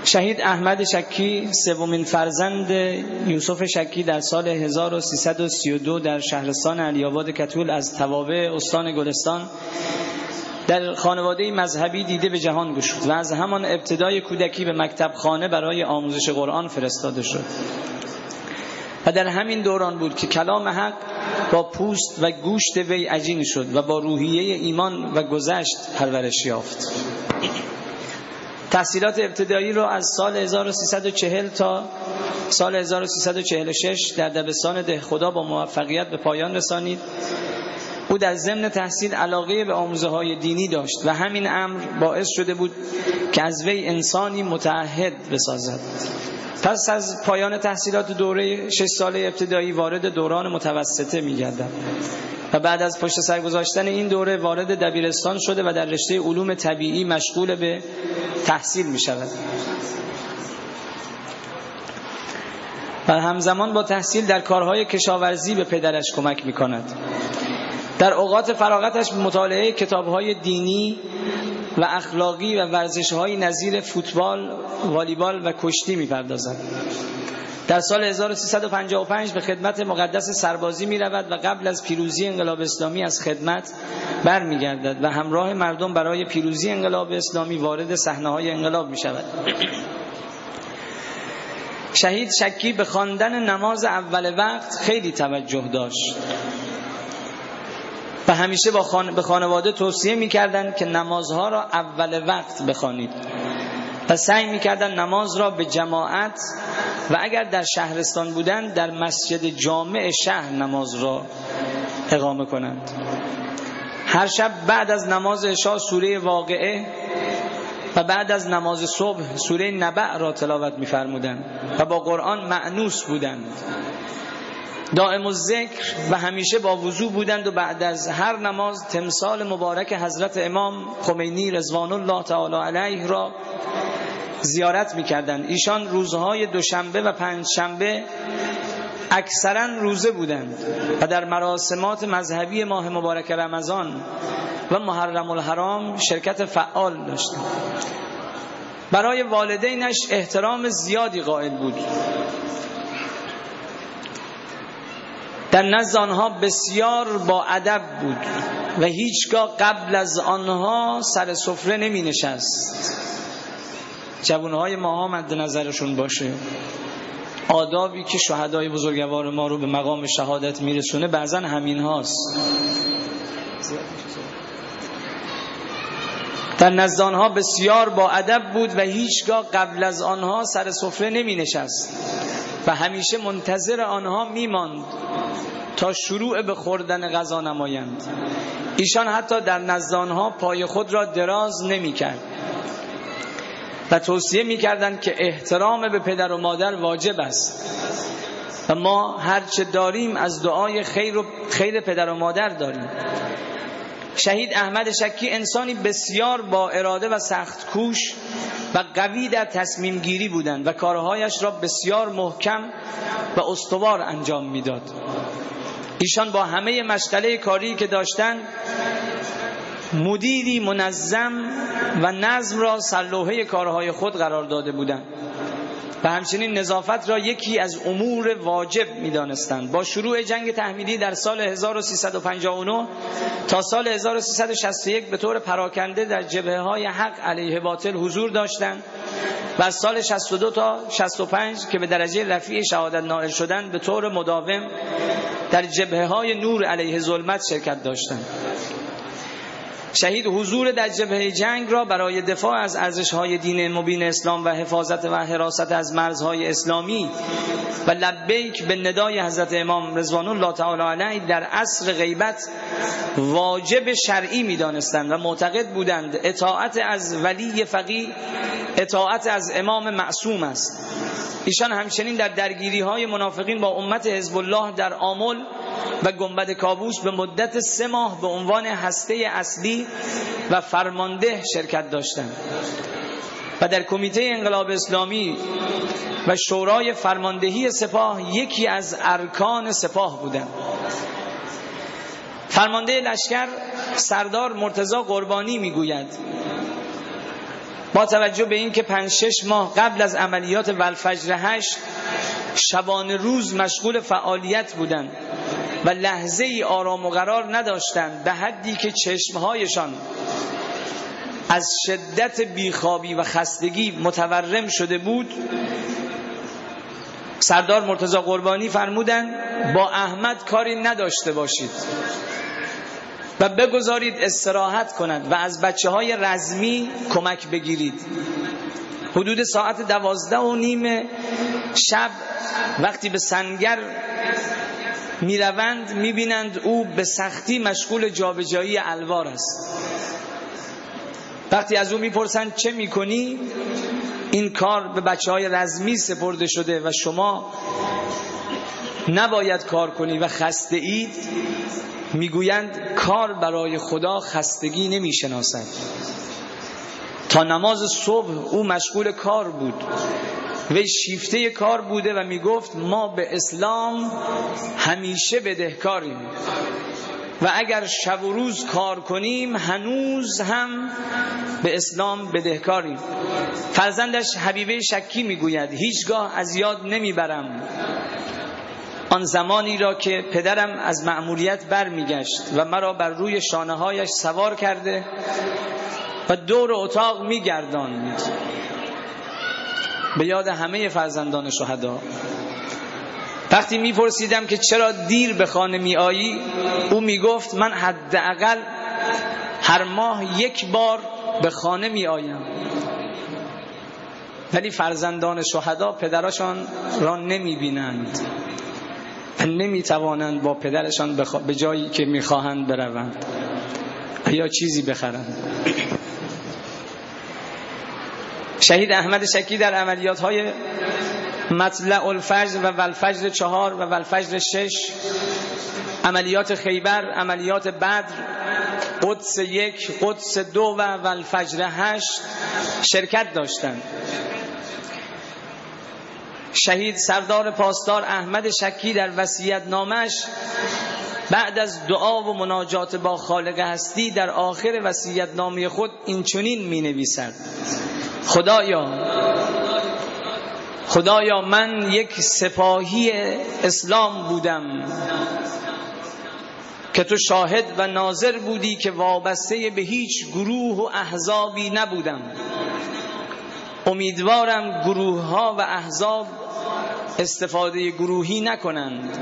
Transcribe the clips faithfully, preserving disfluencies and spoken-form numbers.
شهید احمد شکی سومین فرزند یوسف شکی در سال هزار و سیصد و سی و دو در شهرستان علی‌آباد کتول از توابع استان گلستان در خانواده مذهبی دیده به جهان گشود و از همان ابتدای کودکی به مکتب خانه برای آموزش قرآن فرستاده شد و در همین دوران بود که کلام حق با پوست و گوشت وی عجین شد و با روحیه ایمان و گذشت پرورش یافت. تحصیلات ابتدایی را از سال هزار و سیصد و چهل تا سال هزار و سیصد و چهل و شش در دبستان دهخدا با موفقیت به پایان رسانید. او در ضمن تحصیل علاقه به آموزه‌های دینی داشت و همین امر باعث شده بود که از وی انسانی متعهد بسازد. پس از پایان تحصیلات دوره شش ساله ابتدایی وارد دوران متوسطه می‌گردد و بعد از پشت سر گذاشتن این دوره وارد دبیرستان شده و در رشته علوم طبیعی مشغول به تحصیل می‌شود و همزمان با تحصیل در کارهای کشاورزی به پدرش کمک می‌کند. در اوقات فراغتش به مطالعه کتاب‌های دینی و اخلاقی و ورزش‌های نظیر فوتبال، والیبال و کشتی می‌پردازد. در سال هزار و سیصد و پنجاه و پنج به خدمت مقدس سربازی می‌رود و قبل از پیروزی انقلاب اسلامی از خدمت برمیگردد و همراه مردم برای پیروزی انقلاب اسلامی وارد صحنه‌های انقلاب می‌شود. شهید شکی به خواندن نماز اول وقت خیلی توجه داشت و همیشه با خان... به خانواده توصیه می‌کردند که نمازها را اول وقت بخوانید و سعی می‌کردند نماز را به جماعت و اگر در شهرستان بودند در مسجد جامع شهر نماز را اقامه کنند. هر شب بعد از نماز عشا سوره واقعه و بعد از نماز صبح سوره نبأ را تلاوت می‌فرمودند و با قرآن مأنوس بودند. دائم الذکر و همیشه با وضو بودند و بعد از هر نماز تمثال مبارک حضرت امام خمینی رضوان الله تعالی علیه را زیارت می‌کردند. ایشان روزهای دوشنبه و پنجشنبه اکثرا روزه بودند و در مراسمات مذهبی ماه مبارک رمضان و محرم الحرام شرکت فعال داشتند. برای والدینش احترام زیادی قائل بود. در نزد آنها بسیار با ادب بود و هیچگاه قبل از آنها سر سفره نمی نشست. جوانهای ما هم مد نظرشون باشه. آدابی که شهدای بزرگوار ما رو به مقام شهادت میرسونه بعضا همین هاست. در نزد آنها بسیار با ادب بود و هیچگاه قبل از آنها سر سفره نمی نشست و همیشه منتظر آنها می ماند تا شروع به خوردن غذا نمایند. ایشان حتی در نزد آنها پای خود را دراز نمی کرد و توصیه می کردند که احترام به پدر و مادر واجب است و ما هرچه داریم از دعای خیر و خیر پدر و مادر داریم. شهید احمد شکی انسانی بسیار با اراده و سخت کوش و قوی در تصمیم گیری بودند و کارهایش را بسیار محکم و استوار انجام میداد. ایشان با همه مشغله کاری که داشتند مدیری منظم و نظم را سرلوحه کارهای خود قرار داده بودند و همچنین نظافت را یکی از امور واجب می‌دانستند. با شروع جنگ تحمیلی در سال هزار و سیصد و پنجاه و نه تا سال هزار و سیصد و شصت و یک به طور پراکنده در جبهه‌های حق علیه باطل حضور داشتند و از سال شصت و دو تا شصت و پنج که به درجه رفیع شهادت نائل شدند به طور مداوم در جبهه‌های نور علیه ظلمت شرکت داشتند. شهید حضور در جبهه جنگ را برای دفاع از ارزش‌های دین مبین اسلام و حفاظت و حراست از مرزهای اسلامی و لبیک به ندای حضرت امام رضوان الله تعالی علیه در عصر غیبت واجب شرعی می‌دانستند و معتقد بودند اطاعت از ولی فقیه اطاعت از امام معصوم است. ایشان همچنین در درگیری‌های منافقین با امت حزب الله در آمل و گنبد کابوس به مدت سه ماه به عنوان هسته اصلی و فرمانده شرکت داشتند و در کمیته انقلاب اسلامی و شورای فرماندهی سپاه یکی از ارکان سپاه بودند. فرمانده لشکر سردار مرتضی قربانی میگوید با توجه به این که پنج شش ماه قبل از عملیات والفجر هشت شبانه روز مشغول فعالیت بودند و لحظه ای آرام و قرار نداشتند، به حدی که چشمهایشان از شدت بیخوابی و خستگی متورم شده بود، سردار مرتضی قربانی فرمودند با احمد کاری نداشته باشید و بگذارید استراحت کنند و از بچه های رزمی کمک بگیرید. حدود ساعت دوازده و نیم شب وقتی به سنگر می روند می بینند او به سختی مشغول جابجایی الوار است. وقتی از او می پرسند چه می کنی؟ این کار به بچه های رزمی سپرده شده و شما نباید کار کنی و خسته اید. میگویند کار برای خدا خستگی نمی شناسد. تا نماز صبح او مشغول کار بود، وی شیفته کار بوده و میگفت ما به اسلام همیشه بدهکاریم و اگر شب و روز کار کنیم هنوز هم به اسلام بدهکاریم. فرزندش حبیبه شکی میگوید هیچگاه از یاد نمیبرم آن زمانی را که پدرم از مأموریت برمیگشت و مرا بر روی شانه هایش سوار کرده و دور اتاق میگرداند. به یاد همه فرزندان شهدا. وقتی میپرسیدم که چرا دیر به خانه میآیی، او میگفت من حداقل هر ماه یک بار به خانه میآیم. ولی فرزندان شهدا پدرشان را نمیبینند و نمیتوانند با پدرشان بخوا... به جایی که میخواهند بروند یا چیزی بخرند. شهید احمد شکی در عملیات های مطلع الفجر و والفجر چهار و والفجر شش، عملیات خیبر، عملیات بدر، قدس یک، قدس دو و والفجر هشت شرکت داشتند. شهید سردار پاسدار احمد شکی در وصیت نامش بعد از دعا و مناجات با خالق هستی در آخر وصیت نامه خود این چنین می نویسد: خدایا خدایا من یک سپاهی اسلام بودم که تو شاهد و ناظر بودی که وابسته به هیچ گروه و احزابی نبودم. امیدوارم گروه ها و احزاب استفاده گروهی نکنند.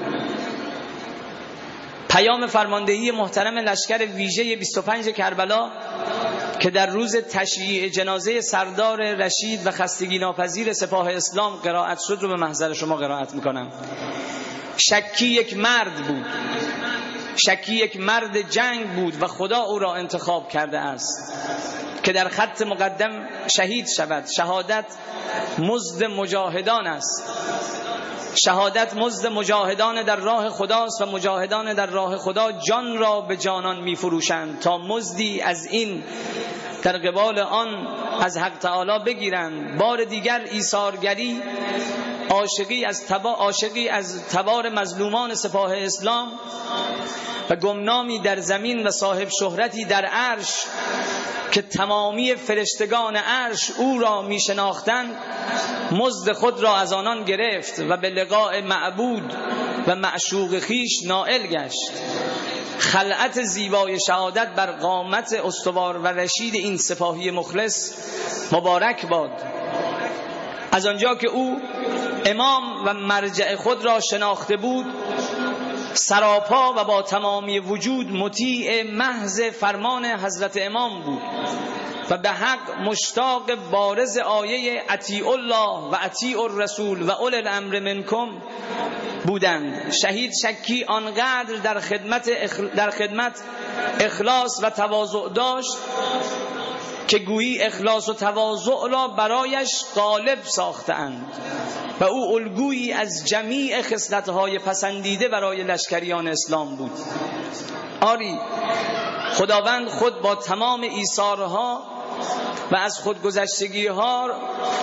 پیام فرماندهی محترم لشکر ویژه بیست و پنج کربلا که در روز تشییع جنازه سردار رشید و خستگی ناپذیر سپاه اسلام قرائت شد رو به محضر شما قرائت میکنم. شکی یک مرد بود، شکی یک مرد جنگ بود و خدا او را انتخاب کرده است که در خط مقدم شهید شود. شهادت مزد مجاهدان است. شهادت مزد مجاهدان در راه خداست و مجاهدان در راه خدا جان را به جانان می فروشند تا مزدی از این در قبال آن از حق تعالی بگیرند. بار دیگر ایثارگری، عاشقی از تبا عاشقی از تبار مظلومان سپاه اسلام و گمنامی در زمین و صاحب شهرتی در عرش که تمامی فرشتگان عرش او را می شناختند، مزد خود را از آنان گرفت و به لقاء معبود و معشوق خیش نائل گشت. خلعت زیبای شهادت بر قامت استوار و رشید این سپاهی مخلص مبارک باد. از آنجا که او امام و مرجع خود را شناخته بود، سراپا و با تمامی وجود مطیع محض فرمان حضرت امام بود و به حق مشتاق بارز آیه اطیع الله و اطیع الرسول و اول الامر منکم بودند. شهید شکی آنقدر در خدمت اخل... در خدمت اخلاص و تواضع داشت که گویی اخلاص و تواضع را برایش غالب ساختند و او الگویی از جمیع خصلت‌های پسندیده برای لشکریان اسلام بود. آری خداوند خود با تمام ایثارها و از خودگذشتگی‌ها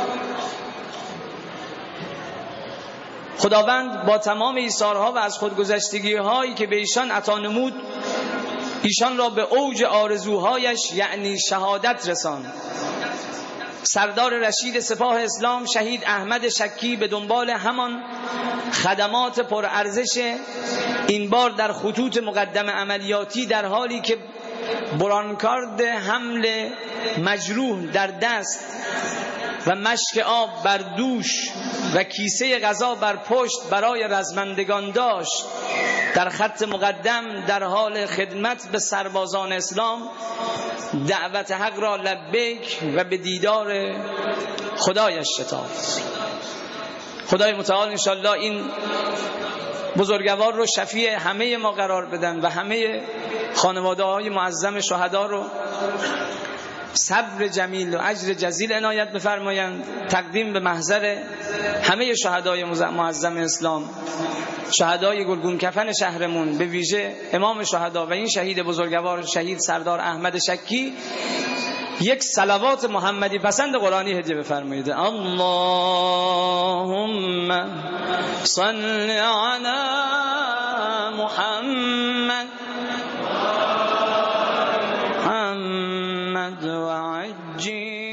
خداوند با تمام ایثارها و از خودگذشتگی‌هایی که به ایشان عطا نمود، ایشان را به اوج آرزوهایش یعنی شهادت رساند. سردار رشید سپاه اسلام شهید احمد شکی به دنبال همان خدمات پرارزش این بار در خطوط مقدم عملیاتی، در حالی که برانکارد حمل مجروح در دست و مشک آب بر دوش و کیسه غذا بر پشت برای رزمندگان داشت، در خط مقدم در حال خدمت به سربازان اسلام دعوت حق را لبیک و به دیدار خدایش شتافت. خدای متعال انشالله این بزرگوار رو شفیع همه ما قرار بدن و همه خانواده های معظم شهدا رو صبر جمیل و اجر جزیل عنایت بفرمایند. تقدیم به محضر همه شهدای معظم اسلام، شهدای گلگون کفن شهرمون، به ویژه امام شهدا و این شهید بزرگوار شهید سردار احمد شکی، یک صلوات محمدی پسند قرآنی هدیه بفرمایید. اللهم صل علی محمد محمد و عجل